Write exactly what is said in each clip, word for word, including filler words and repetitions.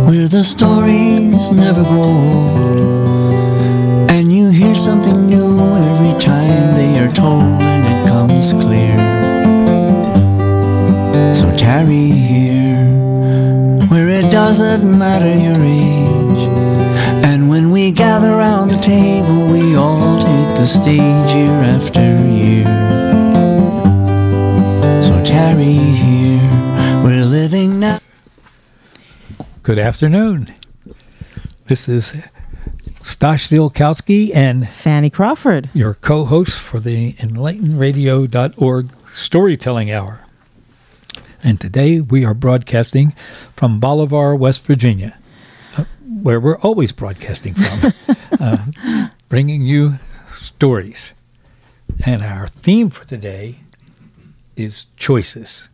where the stories never grow old, and you hear something new every time they are told, and it comes clear. So tarry here, where it doesn't matter your age, and when we gather round the table, we all take the stage year after year. So tarry here, we're living now. Good afternoon. This is Stosh Zielkowski and Fanny Crawford, your co-host for the enlighten radio dot org Storytelling Hour. And today we are broadcasting from Bolivar, West Virginia, uh, where we're always broadcasting from, uh, bringing you stories. And our theme for today is choices.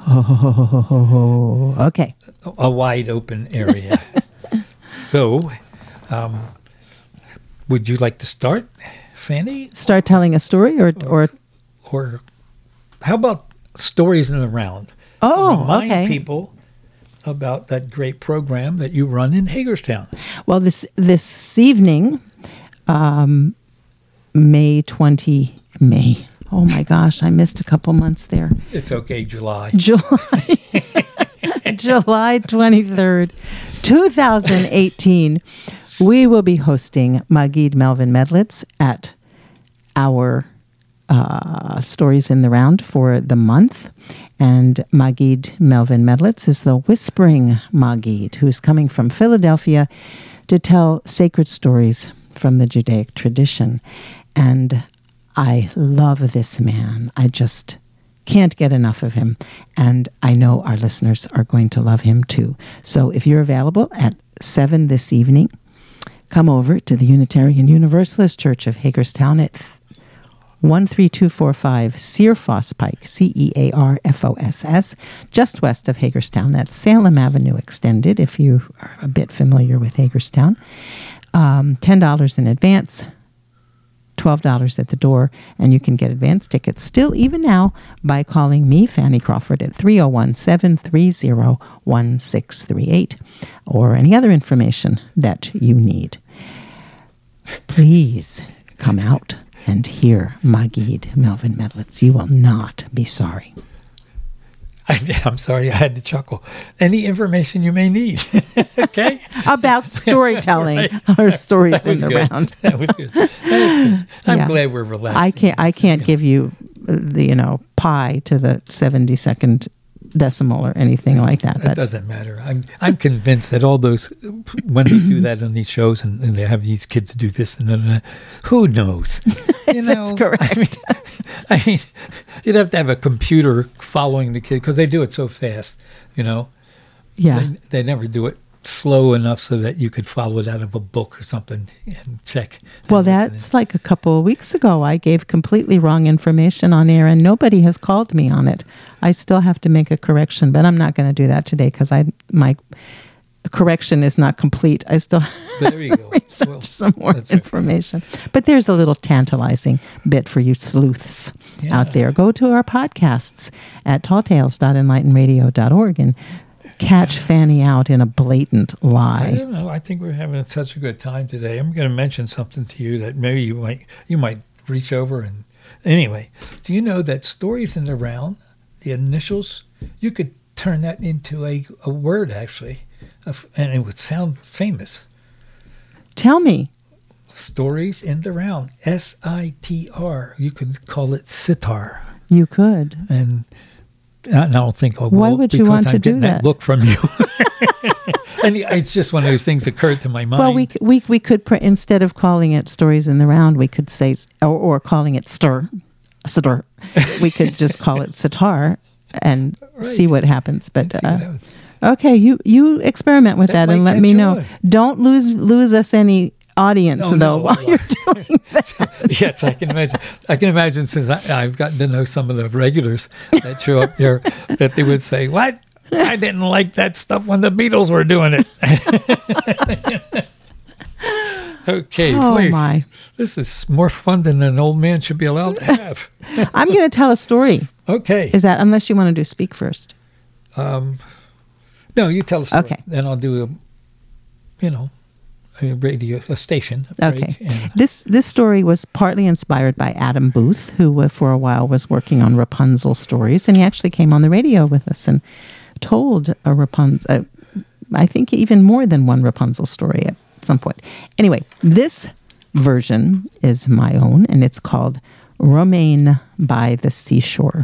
Oh, okay. A wide open area. So, um, would you like to start, Fanny? Start telling a story, or or, or how about stories in the round? Oh, Remind okay. people about that great program that you run in Hagerstown. Well, this this evening, um, May twentieth, May. Oh my gosh, I missed a couple months there. It's okay, July. July, July twenty-third, two thousand eighteen. We will be hosting Magid Melvin Medlitz at our uh, Stories in the Round for the month. And Magid Melvin Medlitz is the Whispering Magid, who is coming from Philadelphia to tell sacred stories from the Judaic tradition. And I love this man. I just can't get enough of him. And I know our listeners are going to love him too. So if you're available at seven this evening, come over to the Unitarian Universalist Church of Hagerstown at one three two four five Cearfoss Pike, C E A R F O S S, just west of Hagerstown. That's Salem Avenue Extended, if you are a bit familiar with Hagerstown. Um, ten dollars in advance, twelve dollars at the door, and you can get advance tickets still even now by calling me, Fanny Crawford, at three oh one, seven three oh, one six three eight, or any other information that you need. Please come out and hear Magid Melvin Medlitz. You will not be sorry. I, I'm sorry, I had to chuckle. Any information you may need, okay? About storytelling Right. or stories in the good. round. That was good. That was good. I'm Yeah. glad we're relaxed. I can't. I can't give you the you know pi to the seventy second decimal or anything like that. It But doesn't matter. I'm I'm convinced that all those, when they do that on these shows and, and they have these kids do this and then, who knows? You know, That's correct. I mean, I mean, you'd have to have a computer following the kid because they do it so fast. You know, yeah, they, they never do it slow enough so that you could follow it out of a book or something and check. And well, listen. that's like a couple of weeks ago. I gave completely wrong information on air, and nobody has called me on it. I still have to make a correction, but I'm not going to do that today because I my correction is not complete. I still There you go. research Well, some more that's okay. information. But there's a little tantalizing bit for you sleuths Yeah. out there. Go to our podcasts at tall tales dot enlighten radio dot org and catch Fanny out in a blatant I lie. don't know. I think we're having such a good time today. I'm going to mention something to you that maybe you might you might reach over and anyway. Do you know that Stories in the Round, the initials, you could turn that into a, a word actually, of, and it would sound famous. Tell me. Stories in the Round, S I T R. You could call it sitar, You could. and I don't think I will. Why would you because want I'm to do getting that? look from you. And it's just one of those things that occurred to my mind. Well, we c- we we could pr- instead of calling it Stories in the Round, we could say or, or calling it stir, sitar. We could just call it sitar and Right. see what happens. But See what uh, happens. okay, you you experiment with That that, and might let me catch know. on. Don't lose lose us any audience Oh, though no. while you're doing that. Yes, I can imagine. I can imagine since I, I've gotten to know some of the regulars that show up there that they would say, "What? I didn't like that stuff when the Beatles were doing it." Okay, Oh boy, my! this is more fun than an old man should be allowed to have. I'm going to tell a story. Okay, Is that unless you want to do speak first? um, no, you tell us. Okay. Then I'll do you know, a radio, a station. Okay. And This this story was partly inspired by Adam Booth, who uh, for a while was working on Rapunzel stories, and he actually came on the radio with us and told a Rapunzel, uh, I think even more than one Rapunzel story at some point. Anyway, this version is my own, and it's called Romaine by the Seashore.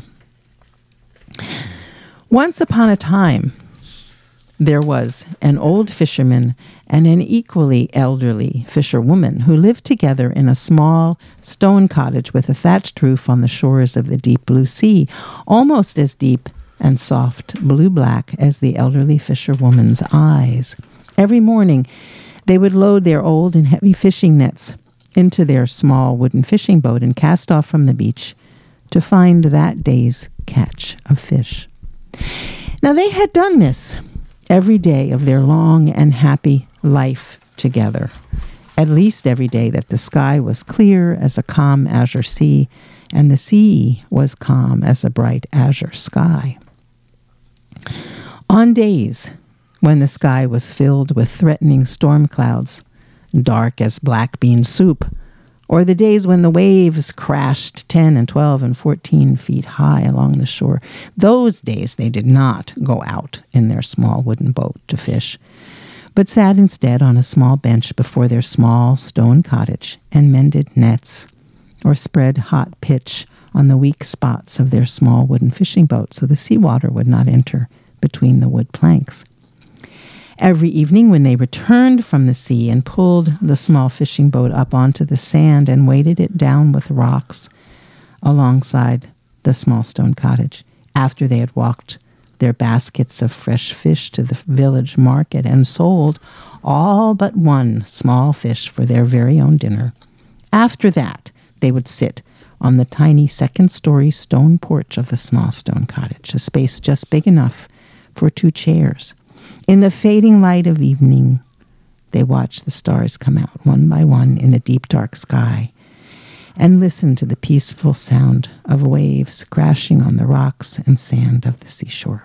Once upon a time, there was an old fisherman and an equally elderly fisherwoman who lived together in a small stone cottage with a thatched roof on the shores of the deep blue sea, almost as deep and soft blue-black as the elderly fisherwoman's eyes. Every morning, they would load their old and heavy fishing nets into their small wooden fishing boat and cast off from the beach to find that day's catch of fish. Now, they had done this every day of their long and happy life together, at least every day that the sky was clear as a calm azure sea and the sea was calm as a bright azure sky. On days when the sky was filled with threatening storm clouds, dark as black bean soup, or the days when the waves crashed ten and twelve and fourteen feet high along the shore, those days they did not go out in their small wooden boat to fish, but sat instead on a small bench before their small stone cottage and mended nets, or spread hot pitch on the weak spots of their small wooden fishing boat so the seawater would not enter between the wood planks. Every evening when they returned from the sea and pulled the small fishing boat up onto the sand and weighted it down with rocks alongside the small stone cottage, after they had walked their baskets of fresh fish to the village market and sold all but one small fish for their very own dinner, after that they would sit on the tiny second-story stone porch of the small stone cottage, a space just big enough for two chairs. In the fading light of evening, they watched the stars come out one by one in the deep dark sky and listened to the peaceful sound of waves crashing on the rocks and sand of the seashore.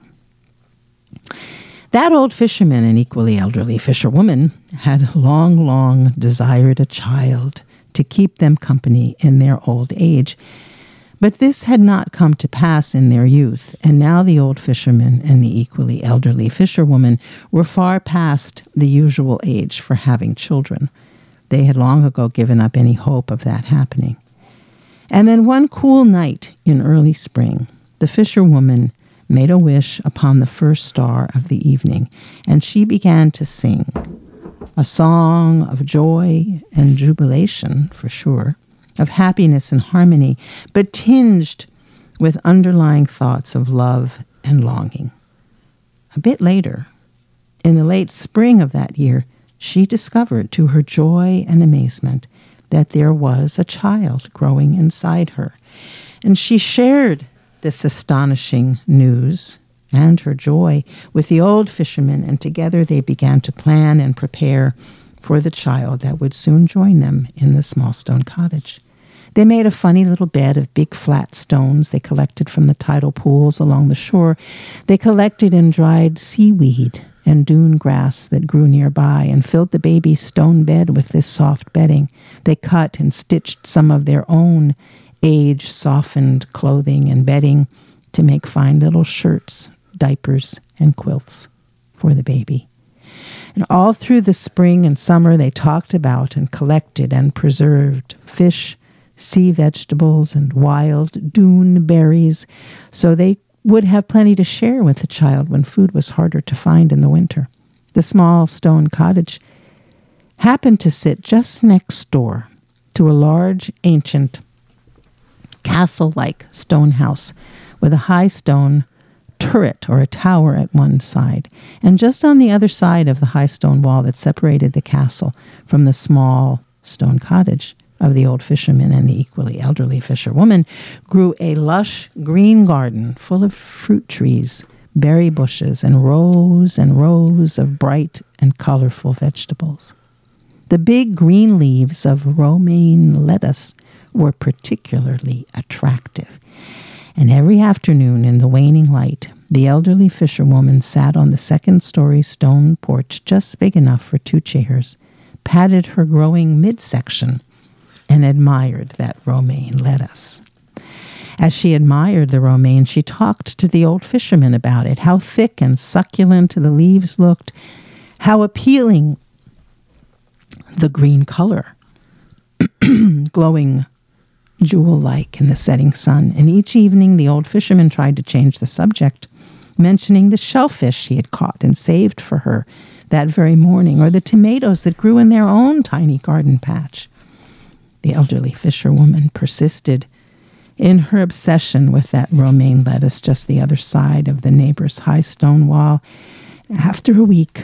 That old fisherman and equally elderly fisherwoman had long, long desired a child to keep them company in their old age. But this had not come to pass in their youth, and now the old fisherman and the equally elderly fisherwoman were far past the usual age for having children. They had long ago given up any hope of that happening. And then one cool night in early spring, the fisherwoman made a wish upon the first star of the evening, and she began to sing, a song of joy and jubilation, for sure, of happiness and harmony, but tinged with underlying thoughts of love and longing. A bit later, in the late spring of that year, she discovered, to her joy and amazement, that there was a child growing inside her. And she shared this astonishing news and her joy with the old fisherman, and together they began to plan and prepare for the child that would soon join them in the small stone cottage. They made a funny little bed of big flat stones they collected from the tidal pools along the shore. They collected and dried seaweed and dune grass that grew nearby and filled the baby's stone bed with this soft bedding. They cut and stitched some of their own age-softened clothing and bedding to make fine little shirts, diapers, and quilts for the baby. And all through the spring and summer, they talked about and collected and preserved fish, sea vegetables, and wild dune berries, so they would have plenty to share with the child when food was harder to find in the winter. The small stone cottage happened to sit just next door to a large, ancient, castle-like stone house with a high stone turret or a tower at one side, and just on the other side of the high stone wall that separated the castle from the small stone cottage of the old fisherman and the equally elderly fisherwoman grew a lush green garden full of fruit trees, berry bushes, and rows and rows of bright and colorful vegetables. The big green leaves of romaine lettuce were particularly attractive, and every afternoon in the waning light, The elderly fisherwoman sat on the second-story stone porch just big enough for two chairs, patted her growing midsection, and admired that romaine lettuce. As she admired the romaine, she talked to the old fisherman about it, how thick and succulent the leaves looked, how appealing the green color, glowing jewel-like in the setting sun. And each evening, the old fisherman tried to change the subject, mentioning the shellfish he had caught and saved for her that very morning, or the tomatoes that grew in their own tiny garden patch. The elderly fisherwoman persisted in her obsession with that romaine lettuce just the other side of the neighbor's high stone wall. After a week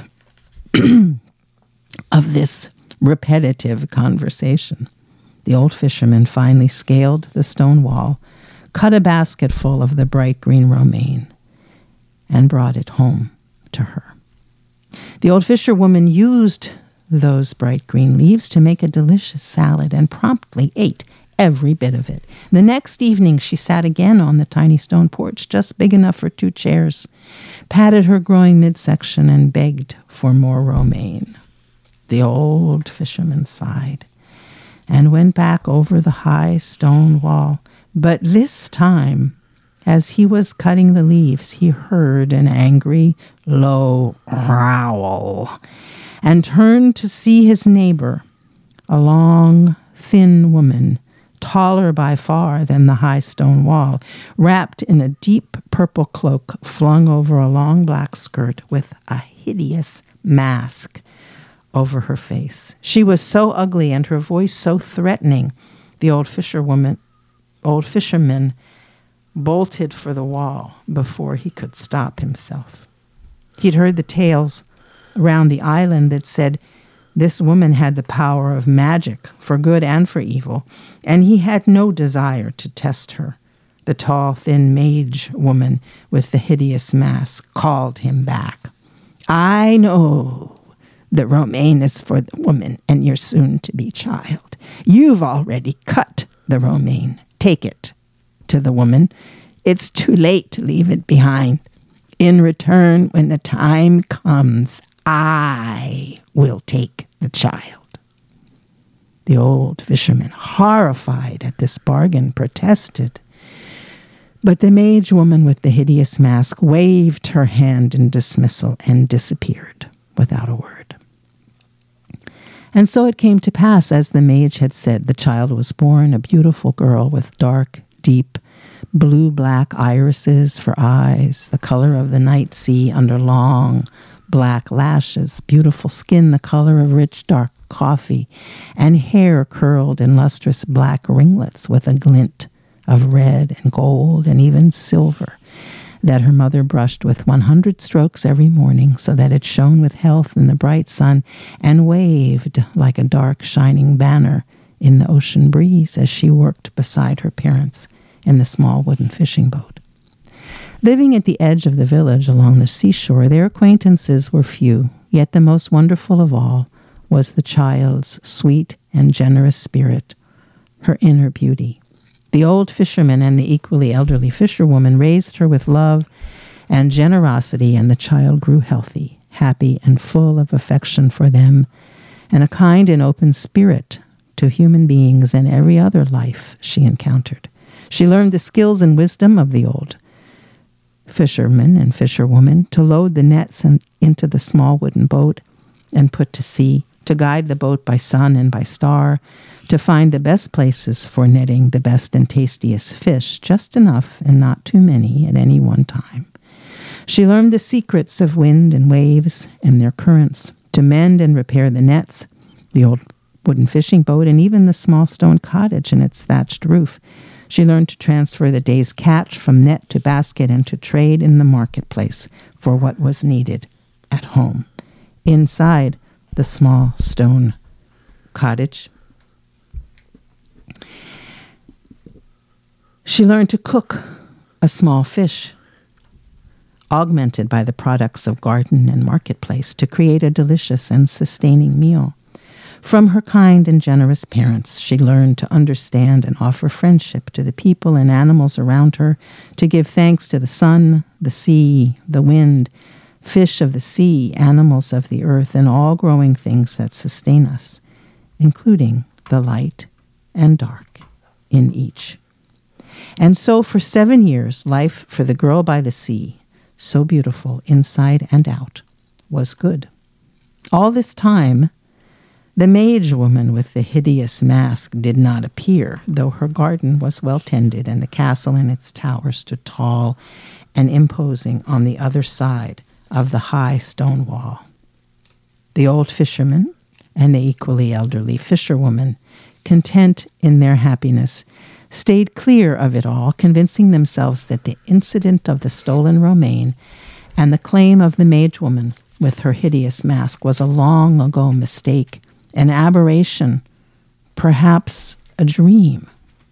of this repetitive conversation, the old fisherman finally scaled the stone wall, cut a basket full of the bright green romaine, and brought it home to her. The old fisherwoman used those bright green leaves to make a delicious salad and promptly ate every bit of it. The next evening, she sat again on the tiny stone porch, just big enough for two chairs, patted her growing midsection, and begged for more romaine. The old fisherman sighed and went back over the high stone wall. But this time, as he was cutting the leaves, he heard an angry, low growl and turned to see his neighbor, a long, thin woman, taller by far than the high stone wall, wrapped in a deep purple cloak flung over a long black skirt with a hideous mask over her face. She was so ugly and her voice so threatening, the old fisherwoman, old fisherman bolted for the wall before he could stop himself. He'd heard the tales around the island that said this woman had the power of magic for good and for evil, and he had no desire to test her. The tall, thin mage woman with the hideous mask called him back. "I know the romaine is for the woman and your soon-to-be child. You've already cut the romaine. Take it to the woman. It's too late to leave it behind. In return, when the time comes, I will take the child." The old fisherman, horrified at this bargain, protested. But the mage woman with the hideous mask waved her hand in dismissal and disappeared without a word. And so it came to pass, as the mage had said, the child was born, a beautiful girl with dark, deep, blue-black irises for eyes, the color of the night sea under long, black lashes, beautiful skin the color of rich, dark coffee, and hair curled in lustrous black ringlets with a glint of red and gold and even silver that her mother brushed with one hundred strokes every morning so that it shone with health in the bright sun and waved like a dark, shining banner in the ocean breeze as she worked beside her parents in the small wooden fishing boat. Living at the edge of the village along the seashore, their acquaintances were few, yet the most wonderful of all was the child's sweet and generous spirit, her inner beauty. The old fisherman and the equally elderly fisherwoman raised her with love and generosity, and the child grew healthy, happy, and full of affection for them, and a kind and open spirit to human beings and every other life she encountered. She learned the skills and wisdom of the old fisherman and fisherwoman, to load the nets and into the small wooden boat and put to sea, to guide the boat by sun and by star, to find the best places for netting the best and tastiest fish, just enough and not too many at any one time. She learned the secrets of wind and waves and their currents, to mend and repair the nets, the old wooden fishing boat, and even the small stone cottage and its thatched roof. She learned to transfer the day's catch from net to basket and to trade in the marketplace for what was needed at home. Inside the small stone cottage, she learned to cook a small fish, augmented by the products of garden and marketplace, to create a delicious and sustaining meal. From her kind and generous parents, she learned to understand and offer friendship to the people and animals around her, to give thanks to the sun, the sea, the wind, fish of the sea, animals of the earth, and all growing things that sustain us, including the light and dark in each. And so for seven years, life for the girl by the sea, so beautiful inside and out, was good. All this time, the mage woman with the hideous mask did not appear, though her garden was well tended and the castle and its tower stood tall and imposing on the other side of the high stone wall. The old fisherman and the equally elderly fisherwoman, content in their happiness, stayed clear of it all, convincing themselves that the incident of the stolen romaine and the claim of the mage woman with her hideous mask was a long ago mistake, an aberration, perhaps a dream.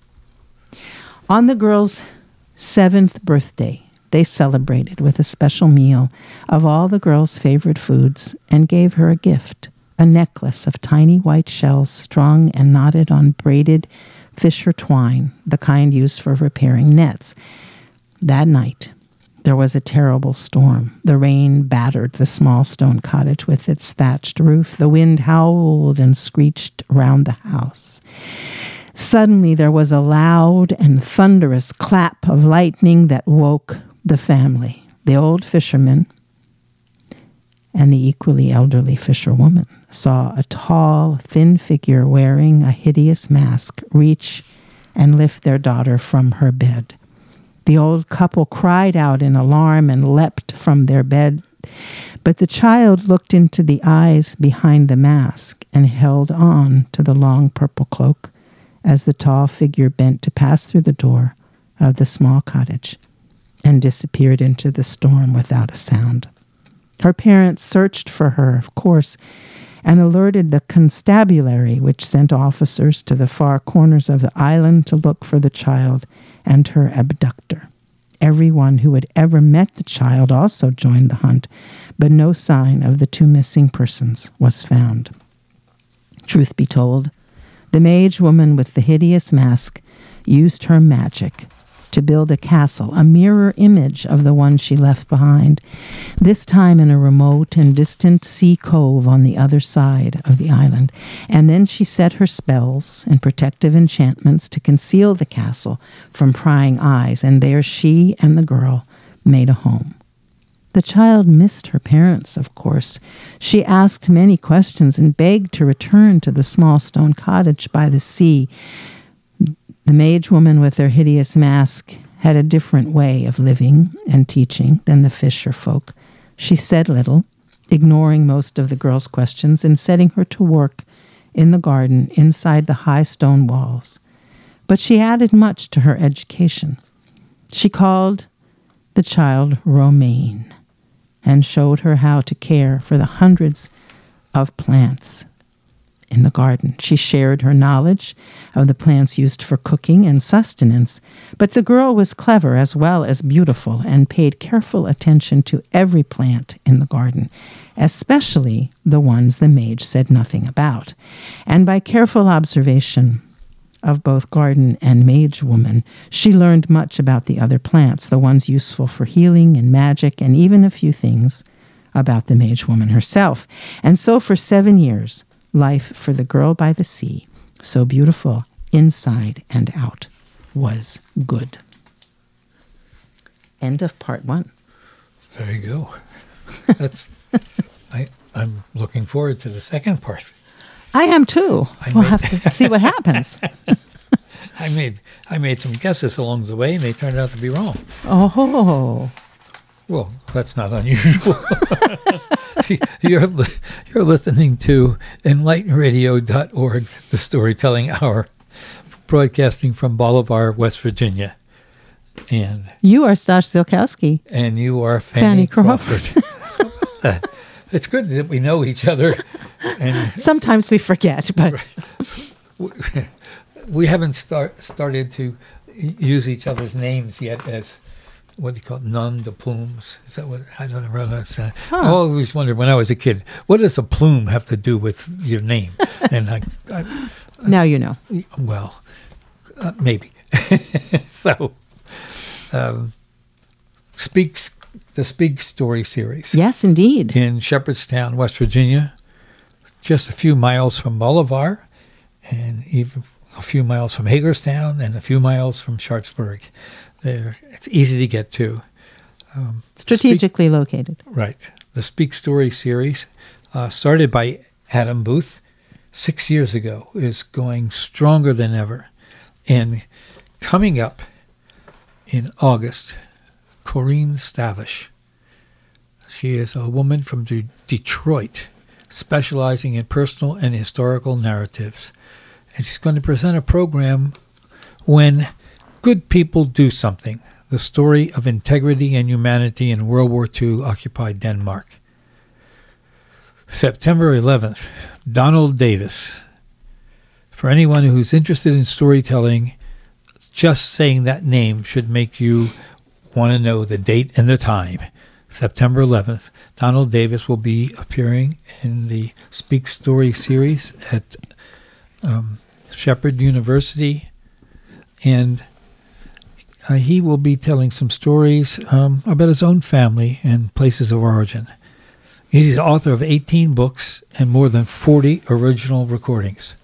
On the girl's seventh birthday, they celebrated with a special meal of all the girl's favorite foods and gave her a gift, a necklace of tiny white shells strung and knotted on braided fisher twine, the kind used for repairing nets. That night, there was a terrible storm. The rain battered the small stone cottage with its thatched roof. The wind howled and screeched round the house. Suddenly there was a loud and thunderous clap of lightning that woke the family. The old fisherman and the equally elderly fisherwoman saw a tall, thin figure wearing a hideous mask reach and lift their daughter from her bed. The old couple cried out in alarm and leapt from their bed, but the child looked into the eyes behind the mask and held on to the long purple cloak as the tall figure bent to pass through the door of the small cottage and disappeared into the storm without a sound. Her parents searched for her, of course, and alerted the constabulary, which sent officers to the far corners of the island to look for the child and her abductor. Everyone who had ever met the child also joined the hunt, but no sign of the two missing persons was found. Truth be told, the mage woman with the hideous mask used her magic to build a castle, a mirror image of the one she left behind, this time in a remote and distant sea cove on the other side of the island. And then she set her spells and protective enchantments to conceal the castle from prying eyes, and there she and the girl made a home. The child missed her parents, of course. She asked many questions and begged to return to the small stone cottage by the sea. The mage woman with her hideous mask had a different way of living and teaching than the fisher folk. She said little, ignoring most of the girl's questions and setting her to work in the garden inside the high stone walls. But she added much to her education. She called the child Romaine and showed her how to care for the hundreds of plants in the garden. She shared her knowledge of the plants used for cooking and sustenance, but the girl was clever as well as beautiful and paid careful attention to every plant in the garden, especially the ones the mage said nothing about. And by careful observation of both garden and mage woman, she learned much about the other plants, the ones useful for healing and magic, and even a few things about the mage woman herself. And so for seven years, life for the girl by the sea, so beautiful inside and out, was good. End of part one. There you go. That's. I, I'm looking forward to the second part. I am too. I we'll made, have to see what happens. I made I made some guesses along the way, and they turned out to be wrong. Oh. Well, that's not unusual. you're you're listening to enlighten radio dot org, the Storytelling Hour, broadcasting from Bolivar, West Virginia. And you are Stash Zielkowski. And you are Fanny Fanny, Crawford. Crawford. It's good that we know each other. And sometimes we forget, but we haven't start, started to use each other's names yet as what do you call it? Nun de plumes. Is that what? I don't know. That's, uh, Huh. I always wondered when I was a kid, what does a plume have to do with your name? And I, I Now you know. well, uh, maybe. So, um, speaks the Speak Story series Yes, indeed. in Shepherdstown, West Virginia, just a few miles from Bolivar, and even a few miles from Hagerstown, and a few miles from Sharpsburg. There, it's easy to get to. Um, Strategically located. Speak, right. The Speak Story series, uh, started by Adam Booth six years ago, is going stronger than ever. And coming up in August, Corinne Stavish. She is a woman from De- Detroit, specializing in personal and historical narratives. And she's going to present a program, When Good People Do Something, the story of integrity and humanity in World War Two occupied Denmark. September eleventh, Donald Davis. For anyone who's interested in storytelling, just saying that name should make you want to know the date and the time. September eleventh, Donald Davis will be appearing in the Speak Story series at um, Shepherd University, and uh, he will be telling some stories um, about his own family and places of origin. He's the author of eighteen books and more than forty original recordings.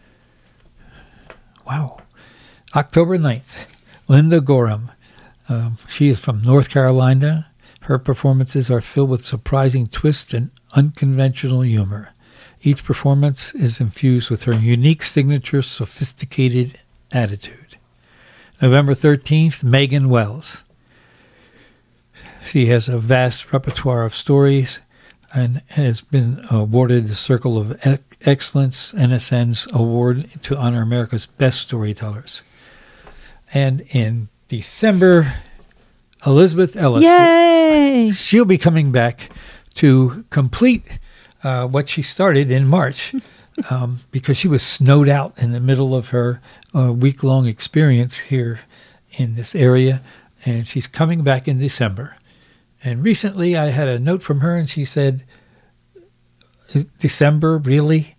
Wow. October ninth, Linda Gorham. Um, she is from North Carolina. Her performances are filled with surprising twists and unconventional humor. Each performance is infused with her unique signature, sophisticated attitude. November thirteenth, Megan Wells. She has a vast repertoire of stories and has been awarded the Circle of Excellence, N S N's award to honor America's best storytellers. And in December, Elizabeth Ellis. Yay! She'll be coming back to complete uh, what she started in March um, because she was snowed out in the middle of her uh, week-long experience here in this area, and she's coming back in December. And recently I had a note from her, and she said, December, really?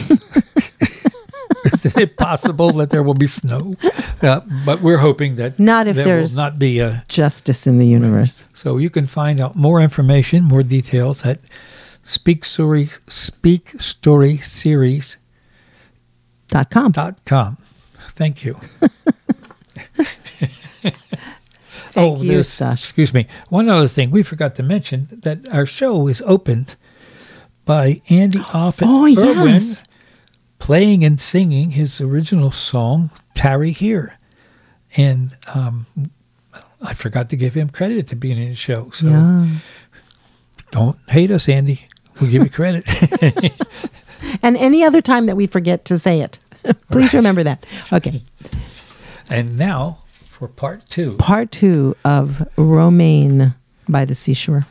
Is it possible that there will be snow? Uh, but we're hoping that Not if there there's will not be a... justice in the universe. So you can find out more information, more details at Speak Story, Speak Story Series Dot com. dot com. Thank you. Thank you, there's- Stash. Excuse me. One other thing we forgot to mention, that our show is opened by Andy Offit Oh, Irwin yes. playing and singing his original song, Tarry Here. And um, I forgot to give him credit at the beginning of the show. So Yeah. don't hate us, Andy. We'll give you credit. And any other time that we forget to say it, please remember that. Okay. And now for part two. Part two of Romaine by the Seashore.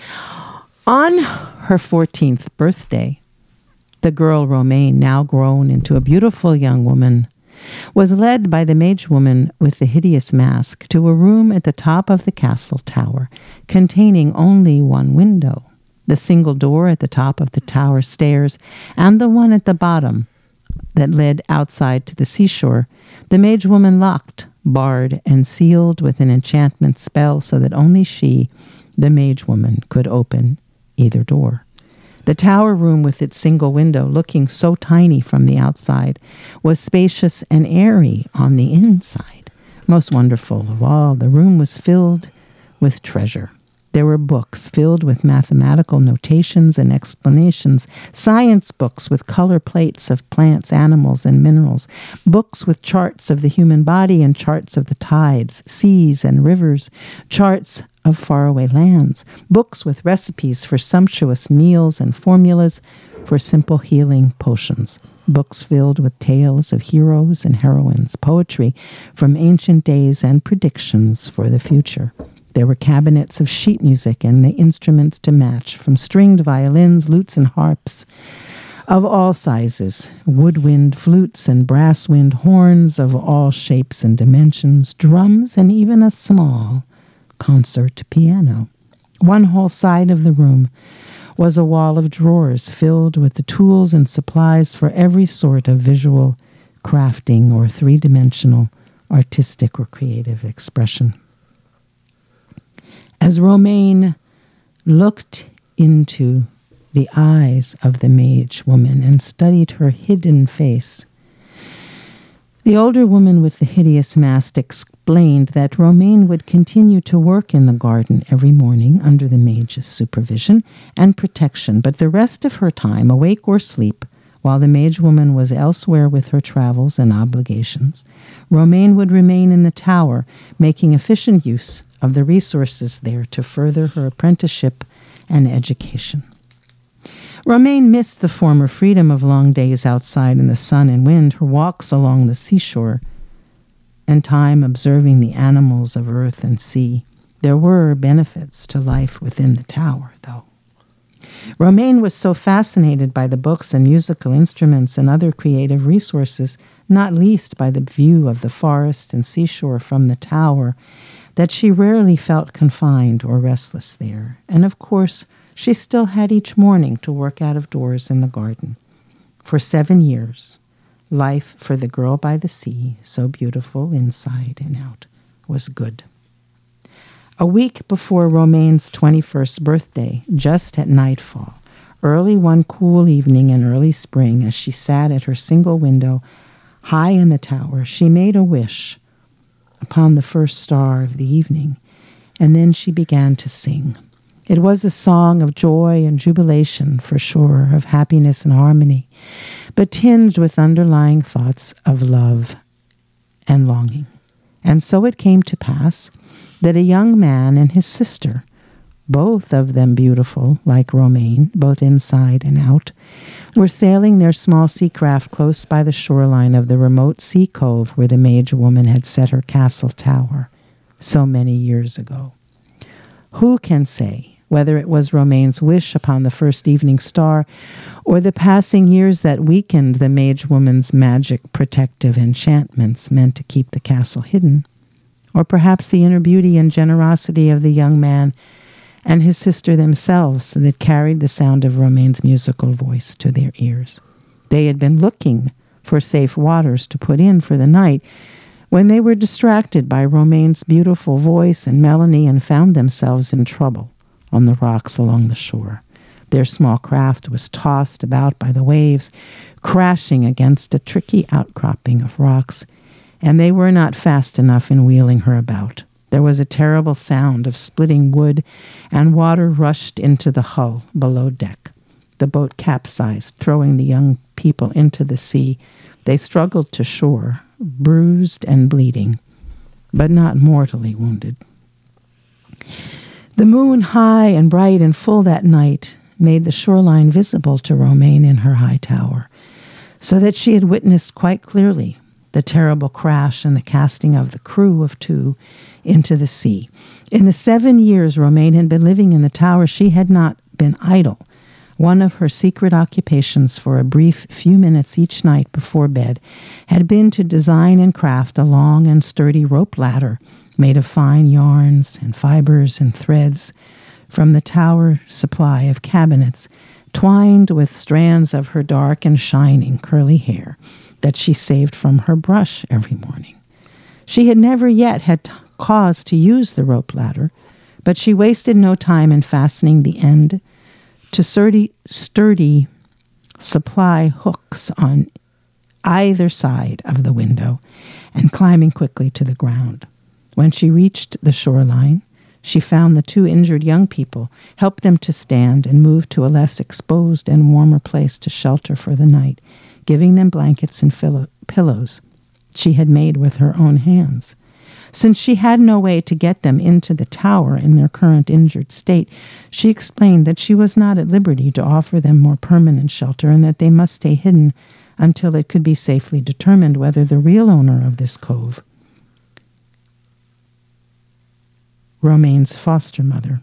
On her fourteenth birthday, the girl Romaine, now grown into a beautiful young woman, was led by the mage woman with the hideous mask to a room at the top of the castle tower, containing only one window, the single door at the top of the tower stairs, and the one at the bottom that led outside to the seashore. The mage woman locked, barred, and sealed with an enchantment spell so that only she, the mage woman, could open either door. The tower room, with its single window, looking so tiny from the outside, was spacious and airy on the inside. Most wonderful of all, the room was filled with treasure. There were books filled with mathematical notations and explanations, science books with color plates of plants, animals, and minerals, books with charts of the human body and charts of the tides, seas, and rivers, charts of faraway lands, books with recipes for sumptuous meals and formulas for simple healing potions, books filled with tales of heroes and heroines, poetry from ancient days, and predictions for the future. There were cabinets of sheet music and the instruments to match, from stringed violins, lutes, and harps of all sizes, woodwind flutes and brass-wind horns of all shapes and dimensions, drums, and even a small concert piano. One whole side of the room was a wall of drawers filled with the tools and supplies for every sort of visual crafting or three-dimensional artistic or creative expression. As Romaine looked into the eyes of the mage woman and studied her hidden face, the older woman with the hideous mask explained that Romaine would continue to work in the garden every morning under the mage's supervision and protection, but the rest of her time, awake or asleep, while the mage woman was elsewhere with her travels and obligations, Romaine would remain in the tower, making efficient use of the resources there to further her apprenticeship and education. Romaine missed the former freedom of long days outside in the sun and wind, her walks along the seashore, and time observing the animals of earth and sea. There were benefits to life within the tower, though. Romaine was so fascinated by the books and musical instruments and other creative resources, not least by the view of the forest and seashore from the tower, that she rarely felt confined or restless there. And of course, she still had each morning to work out of doors in the garden. For seven years, life for the girl by the sea, so beautiful inside and out, was good. A week before Romaine's twenty-first birthday, just at nightfall, early one cool evening in early spring, as she sat at her single window high in the tower, she made a wish upon the first star of the evening, and then she began to sing. It was a song of joy and jubilation, for sure, of happiness and harmony, but tinged with underlying thoughts of love and longing. And so it came to pass that a young man and his sister, both of them beautiful, like Romaine, both inside and out, were sailing their small sea craft close by the shoreline of the remote sea cove where the mage woman had set her castle tower so many years ago. Who can say whether it was Romaine's wish upon the first evening star, or the passing years that weakened the mage woman's magic protective enchantments meant to keep the castle hidden, or perhaps the inner beauty and generosity of the young man and his sister themselves that carried the sound of Romaine's musical voice to their ears. They had been looking for safe waters to put in for the night when they were distracted by Romaine's beautiful voice and melody and found themselves in trouble on the rocks along the shore. Their small craft was tossed about by the waves, crashing against a tricky outcropping of rocks, and they were not fast enough in wheeling her about. There was a terrible sound of splitting wood, and water rushed into the hull below deck. The boat capsized, throwing the young people into the sea. They struggled to shore, bruised and bleeding, but not mortally wounded. The moon, high and bright and full that night, made the shoreline visible to Romaine in her high tower, so that she had witnessed quite clearly the terrible crash and the casting of the crew of two into the sea. In the seven years Romaine had been living in the tower, she had not been idle. One of her secret occupations for a brief few minutes each night before bed had been to design and craft a long and sturdy rope ladder made of fine yarns and fibers and threads from the tower supply of cabinets, twined with strands of her dark and shining curly hair that she saved from her brush every morning. She had never yet had t- cause to use the rope ladder, but she wasted no time in fastening the end to sturdy, sturdy supply hooks on either side of the window and climbing quickly to the ground. When she reached the shoreline, she found the two injured young people, helped them to stand, and moved to a less exposed and warmer place to shelter for the night, giving them blankets and filo- pillows she had made with her own hands. Since she had no way to get them into the tower in their current injured state, she explained that she was not at liberty to offer them more permanent shelter and that they must stay hidden until it could be safely determined whether the real owner of this cove, Romaine's foster mother,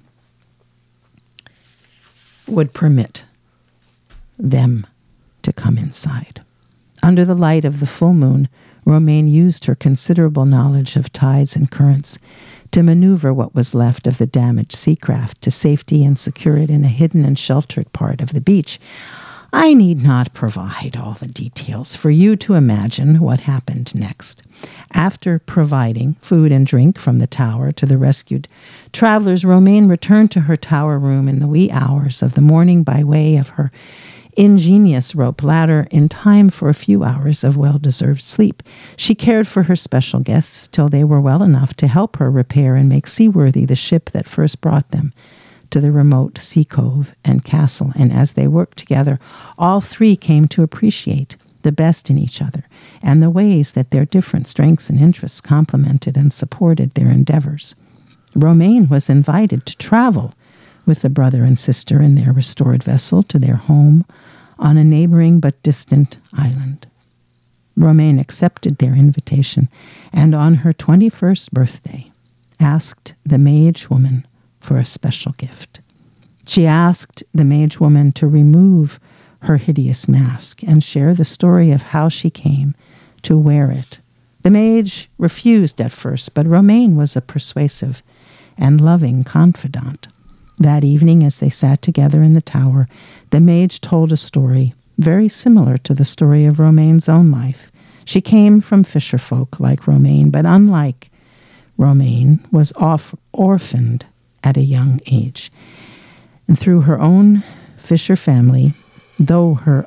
would permit them to come inside. Under the light of the full moon, Romaine used her considerable knowledge of tides and currents to maneuver what was left of the damaged seacraft to safety and secure it in a hidden and sheltered part of the beach. I need not provide all the details for you to imagine what happened next. After providing food and drink from the tower to the rescued travelers, Romaine returned to her tower room in the wee hours of the morning by way of her ingenious rope ladder in time for a few hours of well-deserved sleep. She cared for her special guests till they were well enough to help her repair and make seaworthy the ship that first brought them to the remote sea cove and castle, and as they worked together, all three came to appreciate the best in each other and the ways that their different strengths and interests complemented and supported their endeavors. Romaine was invited to travel with the brother and sister in their restored vessel to their home on a neighboring but distant island. Romaine accepted their invitation and on her twenty-first birthday asked the mage woman for a special gift. She asked the mage woman to remove her hideous mask and share the story of how she came to wear it. The mage refused at first, but Romaine was a persuasive and loving confidant. That evening, as they sat together in the tower, the mage told a story very similar to the story of Romaine's own life. She came from fisher folk like Romaine, but unlike Romaine, was off orphaned at a young age. And through her own fisher family, though her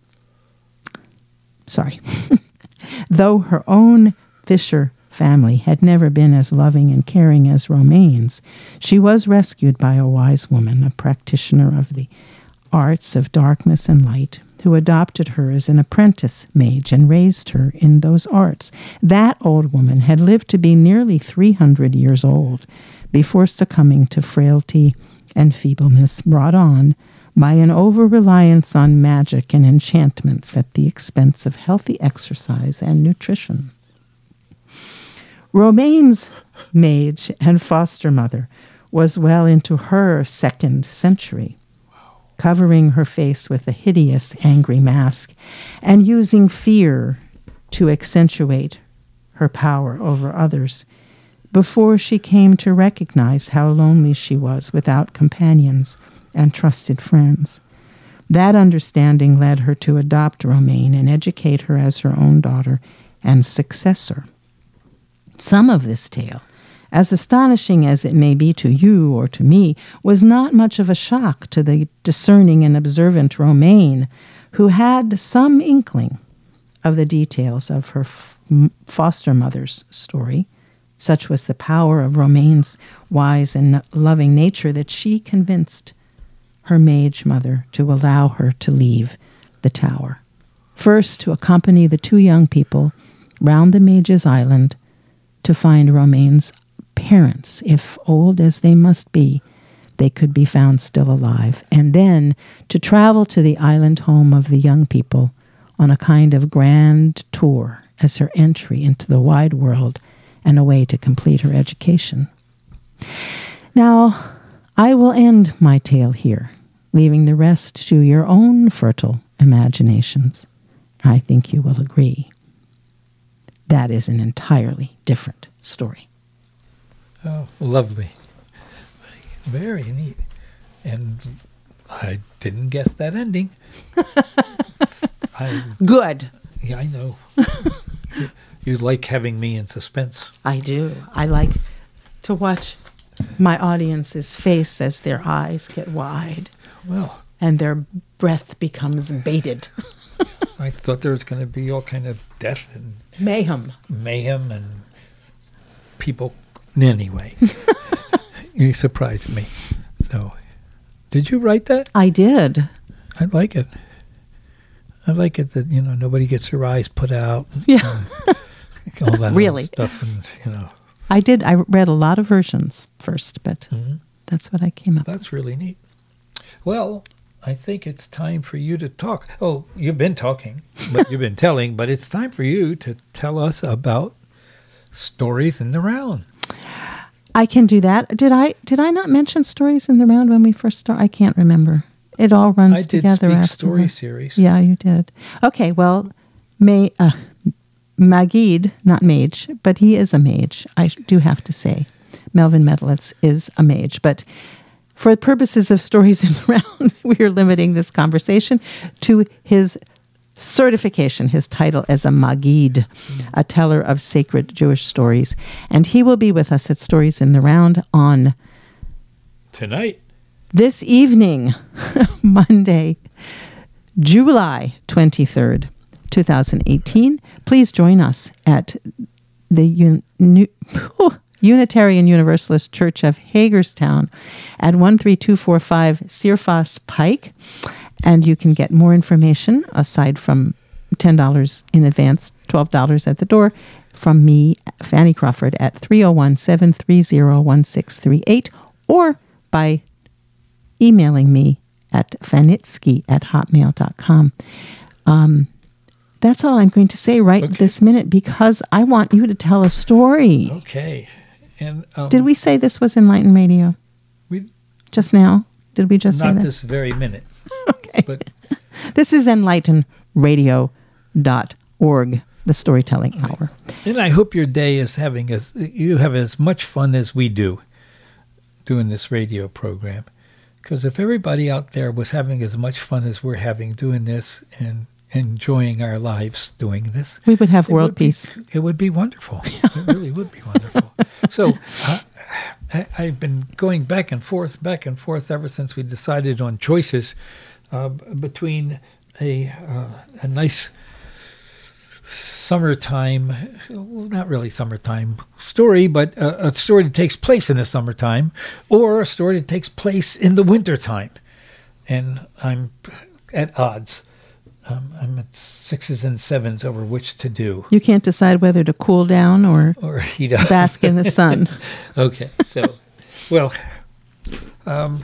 sorry, though her own fisher family had never been as loving and caring as Romaine's, she was rescued by a wise woman, a practitioner of the arts of darkness and light, who adopted her as an apprentice mage and raised her in those arts. That old woman had lived to be nearly three hundred years old before succumbing to frailty and feebleness brought on by an over-reliance on magic and enchantments at the expense of healthy exercise and nutrition. Romaine's mage and foster mother was well into her second century, covering her face with a hideous, angry mask and using fear to accentuate her power over others before she came to recognize how lonely she was without companions and trusted friends. That understanding led her to adopt Romaine and educate her as her own daughter and successor. Some of this tale, as astonishing as it may be to you or to me, was not much of a shock to the discerning and observant Romaine, who had some inkling of the details of her f- foster mother's story. Such was the power of Romaine's wise and loving nature that she convinced her mage mother to allow her to leave the tower. First, to accompany the two young people round the mage's island to find Romaine's parents. If old as they must be, they could be found still alive. And then to travel to the island home of the young people on a kind of grand tour as her entry into the wide world and a way to complete her education. Now, I will end my tale here, leaving the rest to your own fertile imaginations. I think you will agree. That is an entirely different story. Oh, lovely. Very neat. And I didn't guess that ending. I, Good. Yeah, I know. you, you like having me in suspense. I do. I like to watch my audience's face as their eyes get wide. Well. And their breath becomes bated. I thought there was going to be all kind of death and mayhem. Mayhem and people. Anyway, you surprised me. So, did you write that? I did. I like it. I like it that, you know, nobody gets their eyes put out. Yeah. All that really? stuff. And, you know. I did. I read a lot of versions first, but mm-hmm. that's what I came up That's with. That's really neat. Well, I think it's time for you to talk. Oh, you've been talking, but you've been telling, but it's time for you to tell us about Stories in the Round. I can do that. Did I Did I not mention Stories in the Round when we first started? I can't remember. It all runs I together. I did after speak story series. Yeah, you did. Okay, well, May uh, Magid, not mage, but he is a mage, I do have to say. Melvin Medlitz is a mage, but for purposes of Stories in the Round, we are limiting this conversation to his certification, his title as a Magid, a teller of sacred Jewish stories. And he will be with us at Stories in the Round on tonight, this evening, Monday, July twenty-third, twenty eighteen. Please join us at the Un- New- Unitarian Universalist Church of Hagerstown at one three two four five Searfoss Pike. And you can get more information, aside from ten dollars in advance, twelve dollars at the door, from me, Fanny Crawford, at three oh one, seven three oh, one six three eight, or by emailing me at fanitsky at hotmail dot com. Um, that's all I'm going to say right okay. this minute, because I want you to tell a story. Okay. And um, Did we say this was Enlighten Radio? We Just now? Did we just say not that? this very minute. Okay. But this is enlighten radio dot org, the storytelling right. hour. And I hope your day is having as you have as much fun as we do doing this radio program. Because if everybody out there was having as much fun as we're having doing this and enjoying our lives doing this, We would have world would be- peace. it would be wonderful. It really would be wonderful. So uh, I, I've been going back and forth, back and forth ever since we decided on choices uh, between a uh, a nice summertime, well, not really summertime story, but a, a story that takes place in the summertime, or a story that takes place in the wintertime. And I'm at odds. Um, I'm at sixes and sevens over which to do. You can't decide whether to cool down or Or heat up. bask in the sun. Okay, so, well, um,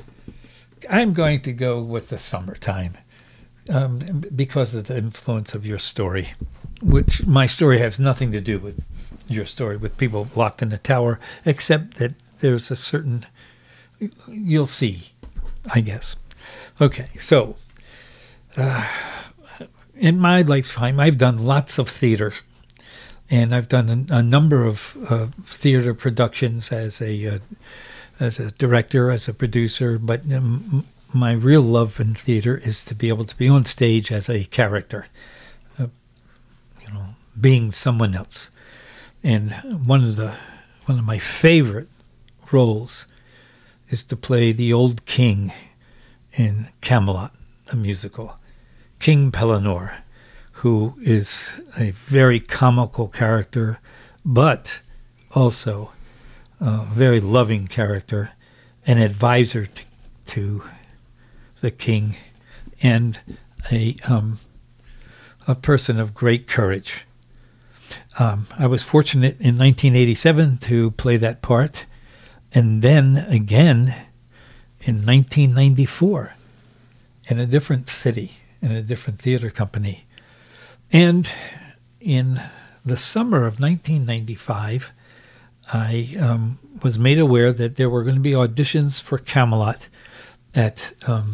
I'm going to go with the summertime um, because of the influence of your story, which my story has nothing to do with your story, with people locked in a tower, except that there's a certain, you'll see, I guess. Okay, so uh, in my lifetime, I've done lots of theater. And I've done a, a number of uh, theater productions as a uh, as a director, as a producer. But um, my real love in theater is to be able to be on stage as a character, uh, you know, being someone else. And one of the one of my favorite roles is to play the old king in Camelot, the musical, King Pellinore, who is a very comical character, but also a very loving character, an advisor to, to the king, and a um, a person of great courage. Um, I was fortunate in nineteen eighty-seven to play that part, and then again in nineteen ninety-four in a different city, in a different theater company. And in the summer of nineteen ninety-five, I um, was made aware that there were going to be auditions for Camelot at um,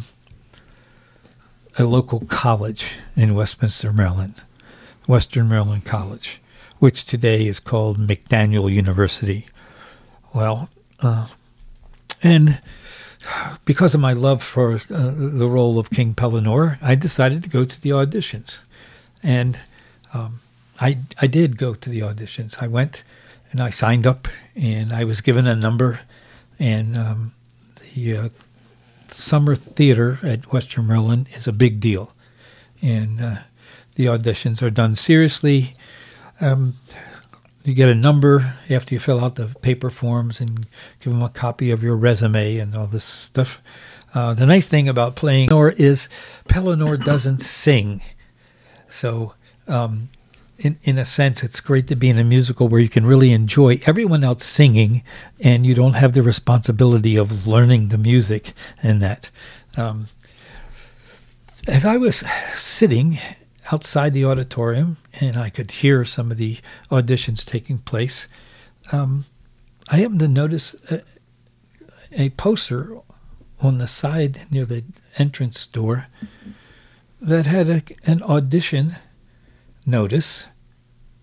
a local college in Westminster, Maryland, Western Maryland College, which today is called McDaniel University. Well, uh, and because of my love for uh, the role of King Pellinore, I decided to go to the auditions. And um, I I did go to the auditions. I went and I signed up, and I was given a number. And um, the uh, summer theater at Western Maryland is a big deal. And uh, the auditions are done seriously. Um, you get a number after you fill out the paper forms and give them a copy of your resume and all this stuff. Uh, the nice thing about playing Pellinore is Pellinore doesn't sing. So, um, in in a sense, it's great to be in a musical where you can really enjoy everyone else singing, and you don't have the responsibility of learning the music and that. Um, as I was sitting outside the auditorium, and I could hear some of the auditions taking place, um, I happened to notice a, a poster on the side near the entrance door that had a, an audition notice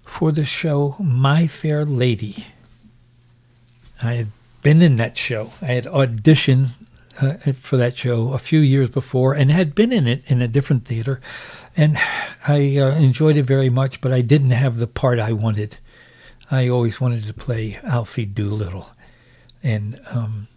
for the show My Fair Lady. I had been in that show. I had auditioned uh, for that show a few years before and had been in it in a different theater. And I uh, enjoyed it very much, but I didn't have the part I wanted. I always wanted to play Alfie Doolittle. And um,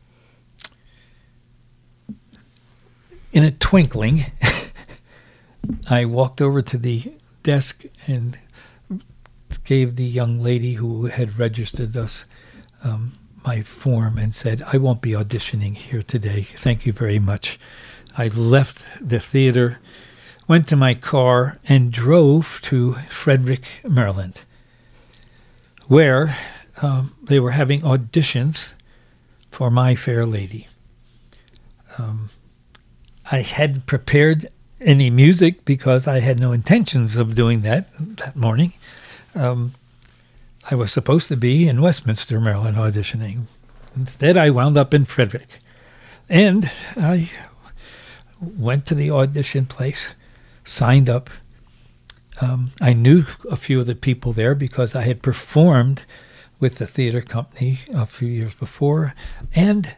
in a twinkling, I walked over to the desk and gave the young lady who had registered us um, my form and said, I won't be auditioning here today. Thank you very much. I left the theater, went to my car, and drove to Frederick, Maryland, where um, they were having auditions for My Fair Lady. Um, I hadn't prepared any music because I had no intentions of doing that that morning. Um, I was supposed to be in Westminster, Maryland, auditioning. Instead, I wound up in Frederick. And I went to the audition place, signed up. Um, I knew a few of the people there because I had performed with the theater company a few years before, and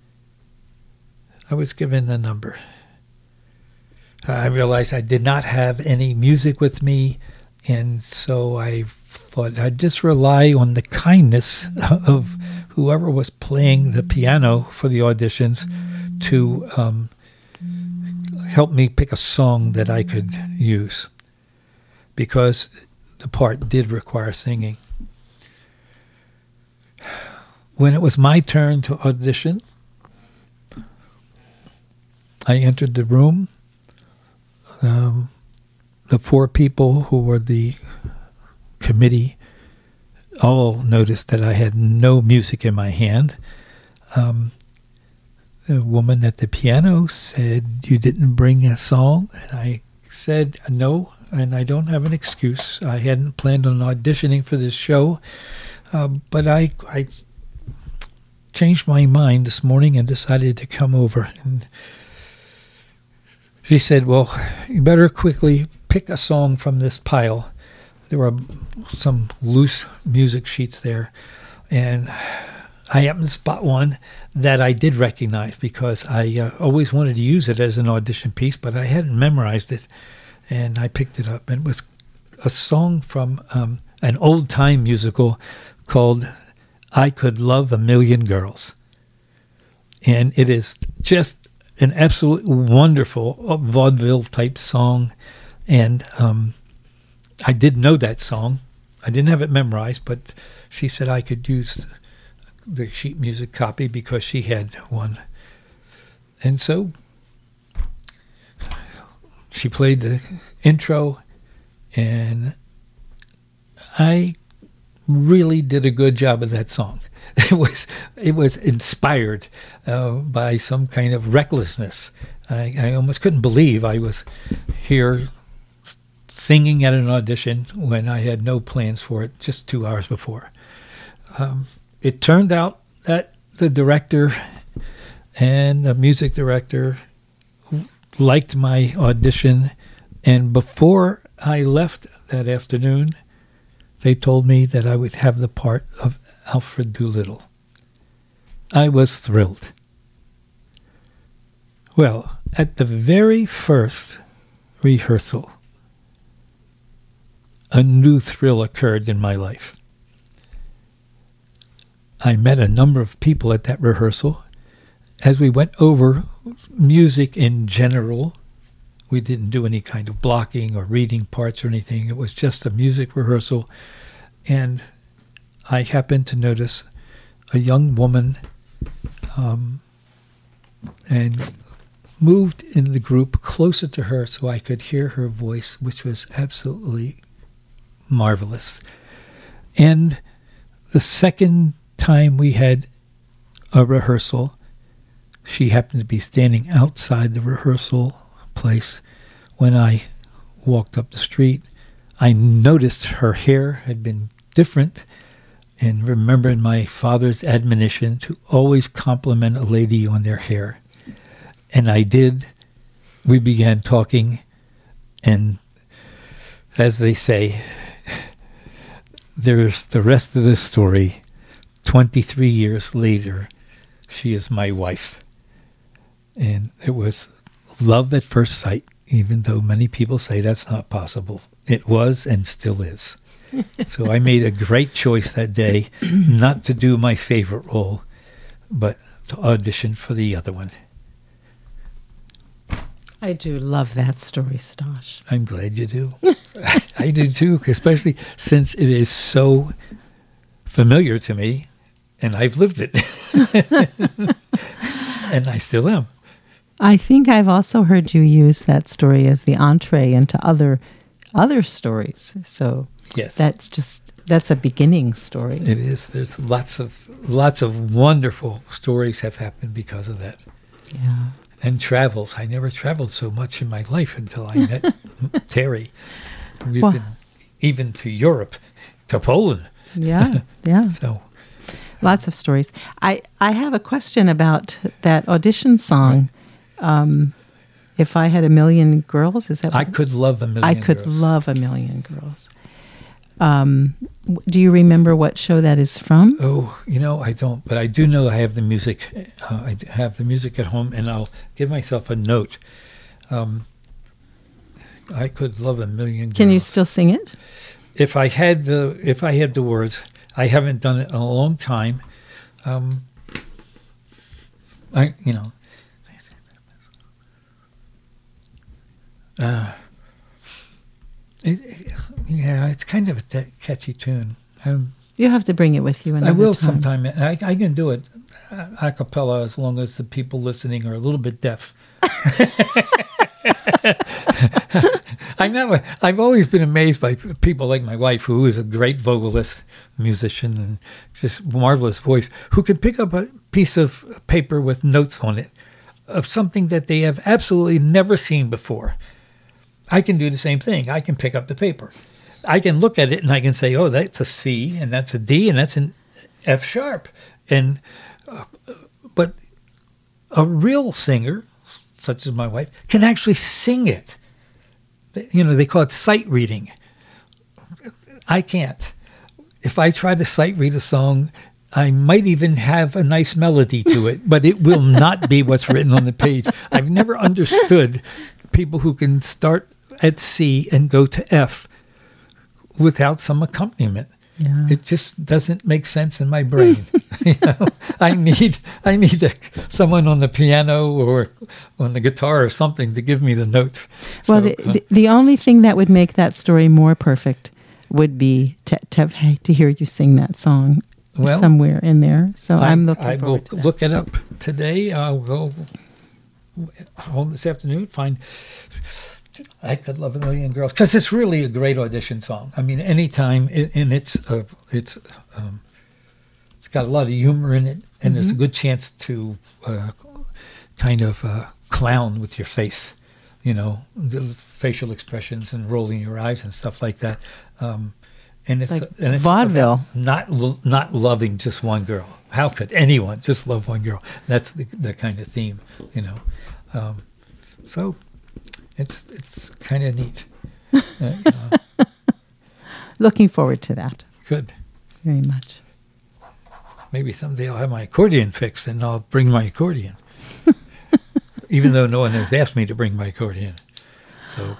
I was given the number. I realized I did not have any music with me, and so I thought I'd just rely on the kindness of whoever was playing the piano for the auditions to um, help me pick a song that I could use, because the part did require singing. When it was my turn to audition, I entered the room. Um, the four people who were the committee all noticed that I had no music in my hand. Um, the woman at the piano said, "You didn't bring a song?" And I said, "No, and I don't have an excuse. I hadn't planned on auditioning for this show, uh, but I, I changed my mind this morning and decided to come over." And she said, "Well, you better quickly pick a song from this pile." There were some loose music sheets there, and I happened to spot one that I did recognize because I uh, always wanted to use it as an audition piece, but I hadn't memorized it, and I picked it up. And it was a song from um, an old-time musical called "I Could Love a Million Girls." And it is just an absolutely wonderful vaudeville-type song, and um, I did know that song. I didn't have it memorized, but she said I could use the sheet music copy because she had one. And so she played the intro, and I really did a good job of that song. It was it was inspired uh, by some kind of recklessness. I, I almost couldn't believe I was here singing at an audition when I had no plans for it just two hours before. Um, it turned out that the director and the music director liked my audition, and before I left that afternoon, they told me that I would have the part of Alfred Doolittle. I was thrilled. Well, at the very first rehearsal, a new thrill occurred in my life. I met a number of people at that rehearsal. As we went over music in general, we didn't do any kind of blocking or reading parts or anything. It was just a music rehearsal. And I happened to notice a young woman um, and moved in the group closer to her so I could hear her voice, which was absolutely marvelous. And the second time we had a rehearsal, she happened to be standing outside the rehearsal place when I walked up the street. I noticed her hair had been different and remembered my father's admonition to always compliment a lady on their hair. And I did. We began talking, and as they say, there's the rest of the story. twenty-three years later, she is my wife. And it was love at first sight, even though many people say that's not possible. It was and still is. So I made a great choice that day not to do my favorite role, but to audition for the other one. I do love that story, Stosh. I'm glad you do. I do too, especially since it is so familiar to me, and I've lived it. And I still am. I think I've also heard you use that story as the entree into other other stories. So Yes. that's just that's a beginning story. It is. There's lots of lots of wonderful stories have happened because of that. Yeah. And travels. I never traveled so much in my life until I met Terry. We've Well- been even to Europe, to Poland. Yeah. Yeah. So Lots of stories. I, I have a question about that audition song. Um, if I had a million girls, is that I what- could love a million I could girls. love a million girls. Um, w- do you remember what show that is from? Oh, you know, I don't, but I do know I have the music. Uh, I have the music at home, and I'll give myself a note. Um, I could love a million girls. Can you still sing it? If I had the, if I had the words, I haven't done it in a long time. Um, I, you know, uh, it, it- yeah, it's kind of a t- catchy tune. Um, You have to bring it with you another I will time. sometime. I, I can do it a a cappella as long as the people listening are a little bit deaf. I'm never. I've always been amazed by p- people like my wife, who is a great vocalist, musician, and just marvelous voice, who can pick up a piece of paper with notes on it of something that they have absolutely never seen before. I can do the same thing. I can pick up the paper. I can look at it and I can say, "Oh, that's a C, and that's a D, and that's an F sharp." And uh, but a real singer, such as my wife, can actually sing it. You know, they call it sight reading. I can't. If I try to sight read a song, I might even have a nice melody to it, but it will not be what's written on the page. I've never understood people who can start at C and go to F without some accompaniment. Yeah. It just doesn't make sense in my brain. You know, I need I need a, someone on the piano or on the guitar or something to give me the notes. Well, So, the, uh, the, the only thing that would make that story more perfect would be to to, have, to hear you sing that song Well, somewhere in there. So I, I'm looking I will forward to that. look it up today. I'll go home this afternoon, find I Could Love a Million Girls, because it's really a great audition song. I mean, anytime, it, and it's uh, it's um, it's got a lot of humor in it, and there's a good chance to uh, kind of uh, clown with your face, you know, the facial expressions and rolling your eyes and stuff like that. Um, and it's Like and it's vaudeville. about not lo- not loving just one girl. How could anyone just love one girl? That's the the kind of theme, you know. Um, so. It's it's kind of neat. Uh, you know, Looking forward to that good. very much. Maybe someday I'll have my accordion fixed and I'll bring my accordion. Even though no one has asked me to bring my accordion. So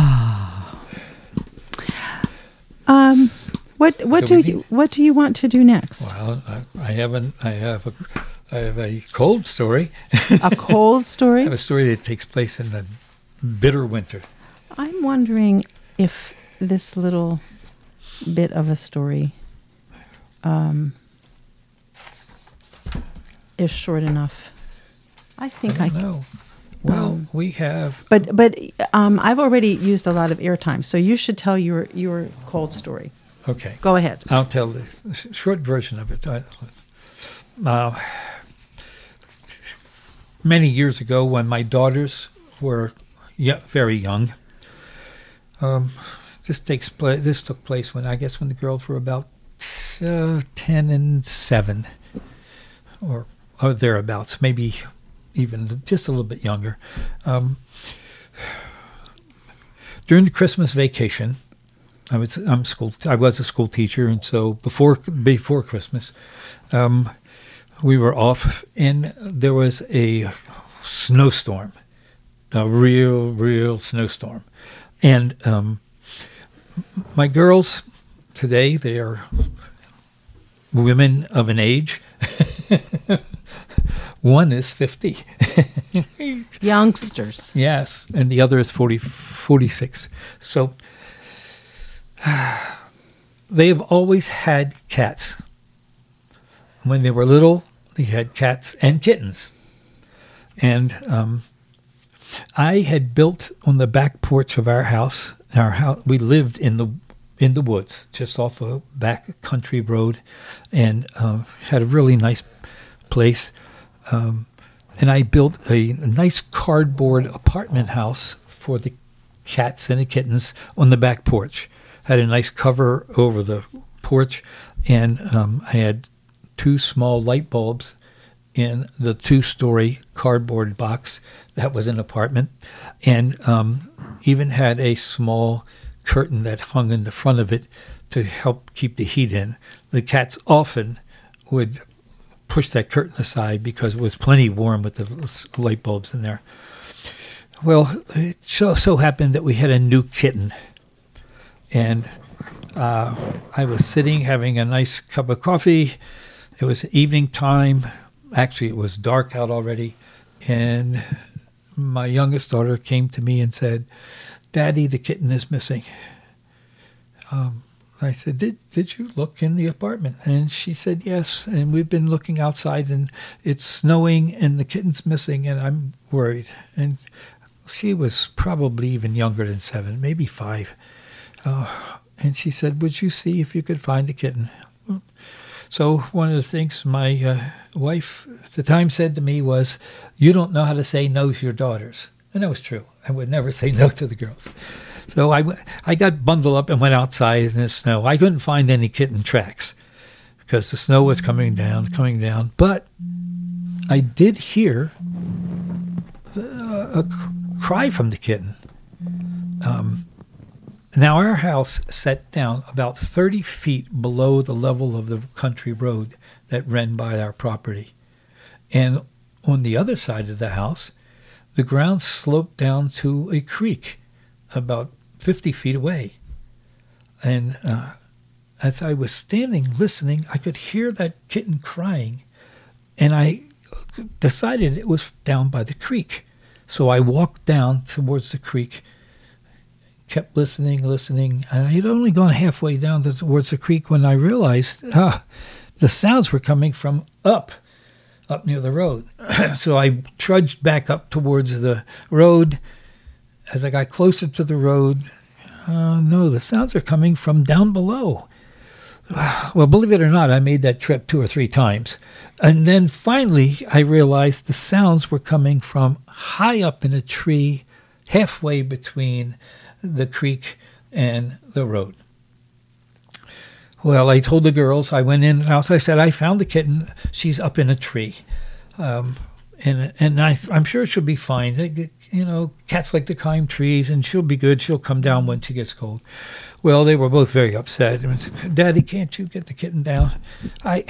Um, what what do do we you need- what do you want to do next? well, I, I haven't. I have a I have a cold story. A cold I story? have a story that takes place in the bitter winter. I'm wondering if this little bit of a story um, is short enough. I I think I, don't know. Well, um, we have. but but um, I've already used a lot of airtime, so you should tell your your cold story. Okay. Go ahead. I'll tell the sh- short version of it. I- Uh, many years ago, when my daughters were y- very young, um, this takes place. This took place when I guess when the girls were about uh, ten and seven, or or thereabouts, maybe even just a little bit younger. Um, during the Christmas vacation, I was I'm school I was a school teacher, and so before before Christmas, um, we were off, and there was a snowstorm, a real real snowstorm, and um, my girls today, they are women of an age. One is fifty. Youngsters. Yes, and the other is forty, forty-six. So they've always had cats. When they were little, they had cats and kittens. And um, I had built on the back porch of our house. Our house, we lived in the in the woods, just off a back country road, and uh, had a really nice place. Um, and I built a, a nice cardboard apartment house for the cats and the kittens on the back porch. Had a nice cover over the porch, and um, I had two small light bulbs in the two-story cardboard box that was an apartment, and um, even had a small curtain that hung in the front of it to help keep the heat in. The cats often would push that curtain aside because it was plenty warm with the light bulbs in there. Well, it so, so happened that we had a new kitten, and uh, I was sitting having a nice cup of coffee. It was evening time. Actually, it was dark out already, and my youngest daughter came to me and said, "Daddy, the kitten is missing." Um, I said, did did you look in the apartment? And she said, yes, and we've been looking outside, and it's snowing, and the kitten's missing, and I'm worried. And she was probably even younger than seven, maybe five. Uh, and she said, would you see if you could find the kitten? So one of the things my uh, wife at the time said to me was, you don't know how to say no to your daughters. And that was true. I would never say no to the girls. So I, I got bundled up and went outside in the snow. I couldn't find any kitten tracks because the snow was coming down, coming down. But I did hear the, a cry from the kitten. Um, now, our house sat down about thirty feet below the level of the country road that ran by our property. And on the other side of the house, the ground sloped down to a creek about fifty feet away. And uh, as I was standing listening, I could hear that kitten crying, and I decided it was down by the creek. So I walked down towards the creek, kept listening, listening. I had only gone halfway down to, towards the creek when I realized ah, the sounds were coming from up, up near the road. So I trudged back up towards the road. As I got closer to the road, uh, no, the sounds are coming from down below. Well, believe it or not, I made that trip two or three times. And then finally, I realized the sounds were coming from high up in a tree, halfway between the creek and the road. Well, I told the girls, I went in the house, I said, I found the kitten. She's up in a tree. Um, and and I, I'm sure she'll be fine. They, you know, cats like to climb trees, and she'll be good. She'll come down when she gets cold. Well, they were both very upset. Daddy, can't you get the kitten down? I,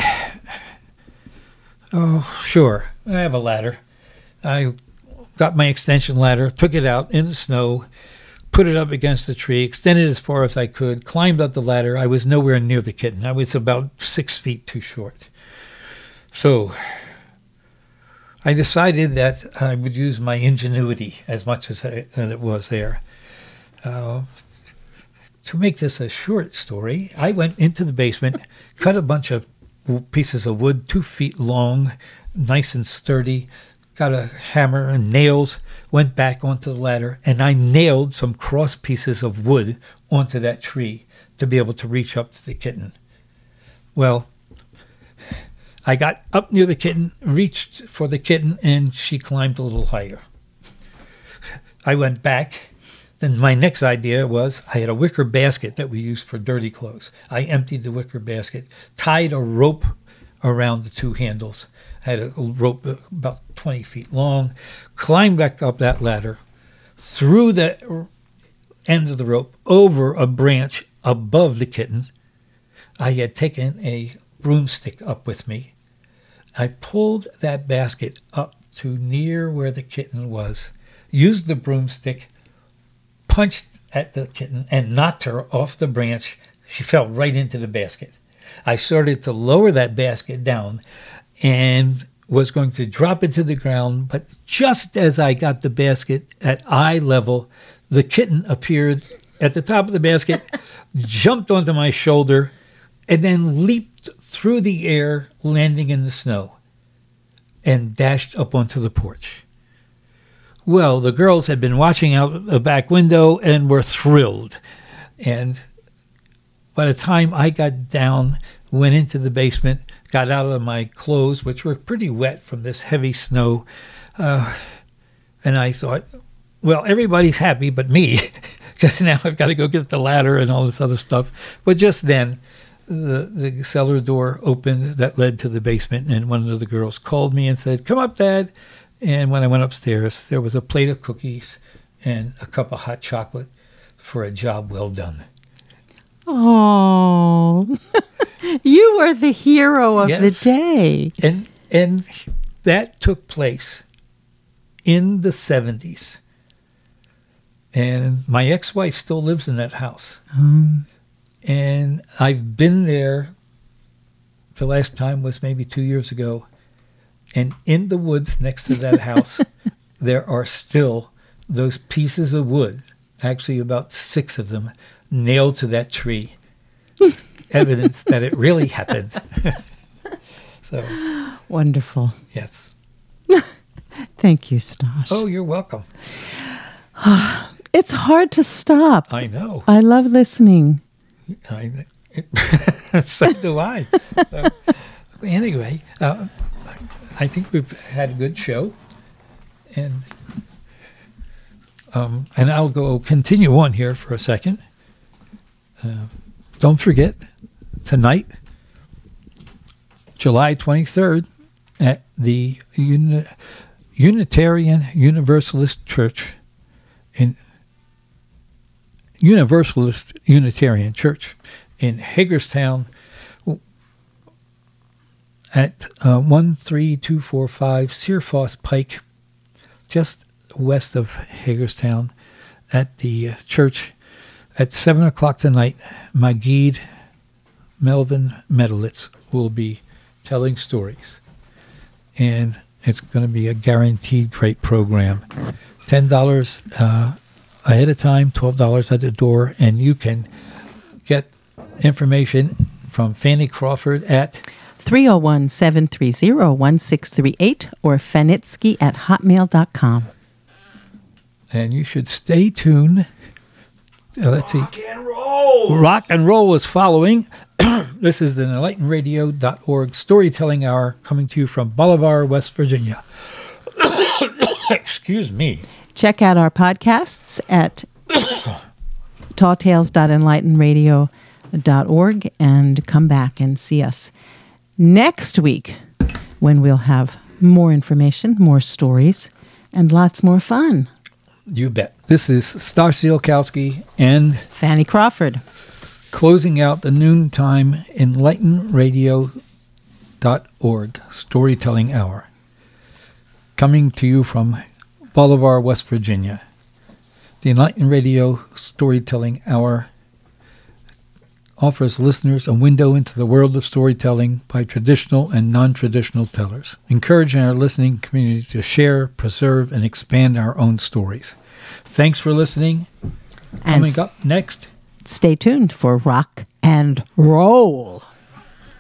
oh, sure. I have a ladder. I got my extension ladder, took it out in the snow, put it up against the tree, extended as far as I could, climbed up the ladder. I was nowhere near the kitten. I was about six feet too short. So I decided that I would use my ingenuity as much as, I, as it was there. Uh, to make this a short story, I went into the basement, cut a bunch of pieces of wood, two feet long, nice and sturdy, got a hammer and nails, went back onto the ladder, and I nailed some cross pieces of wood onto that tree to be able to reach up to the kitten. Well, I got up near the kitten, reached for the kitten, and she climbed a little higher. I went back. Then my next idea was I had a wicker basket that we used for dirty clothes. I emptied the wicker basket, tied a rope around the two handles. I had a rope about twenty feet long, climbed back up that ladder, threw the end of the rope over a branch above the kitten, I had taken a broomstick up with me. I pulled that basket up to near where the kitten was, used the broomstick, punched at the kitten, and knocked her off the branch. She fell right into the basket. I started to lower that basket down and was going to drop it to the ground, but just as I got the basket at eye level, the kitten appeared at the top of the basket, jumped onto my shoulder, and then leaped through the air, landing in the snow, and dashed up onto the porch. Well, the girls had been watching out the back window and were thrilled. And by the time I got down, went into the basement, got out of my clothes, which were pretty wet from this heavy snow, uh, and I thought, well, everybody's happy but me, because now I've got to go get the ladder and all this other stuff. But just then, the, the cellar door opened that led to the basement, and one of the girls called me and said, "Come up, Dad." And when I went upstairs, there was a plate of cookies and a cup of hot chocolate for a job well done. Oh, you were the hero of Yes. the day. And and that took place in the seventies. And my ex-wife still lives in that house. Um, And I've been there, the last time was maybe two years ago. And in the woods next to that house, there are still those pieces of wood, actually about six of them, nailed to that tree. Evidence that it really happened. So, wonderful. yes. Thank you, Stosh. Oh, you're welcome. It's hard to stop. I know. I love listening. I, it, so do I. So, anyway, uh, I think we've had a good show, and um, and I'll go continue on here for a second. Uh, don't forget, tonight, July twenty-third, at the Uni- Unitarian Universalist Church in Universalist Unitarian Church in Hagerstown at uh, one three two four five Searfoss Pike, just west of Hagerstown, at the uh, church at seven o'clock tonight. Magid Melvin Medlitz will be telling stories, and it's going to be a guaranteed great program. ten dollars uh, ahead of time, twelve dollars at the door, and you can get information from Fanny Crawford at three oh one, seven three zero, one six three eight or fanitsky at hotmail dot com. And you should stay tuned. Uh, let's Rock see. and roll. Rock and roll is following. This is the enlighten radio dot org Storytelling Hour, coming to you from Bolivar, West Virginia. Excuse me. Check out our podcasts at tall tales dot enlighten radio dot org and come back and see us next week when we'll have more information, more stories, and lots more fun. You bet. This is Stosh Zielkowski and Fanny Crawford. closing out the noontime enlighten radio dot org Storytelling Hour, coming to you from Bolivar, West Virginia. The Enlighten Radio Storytelling Hour offers listeners a window into the world of storytelling by traditional and non-traditional tellers, encouraging our listening community to share, preserve, and expand our own stories. Thanks for listening. And Coming up next, stay tuned for Rock and Roll.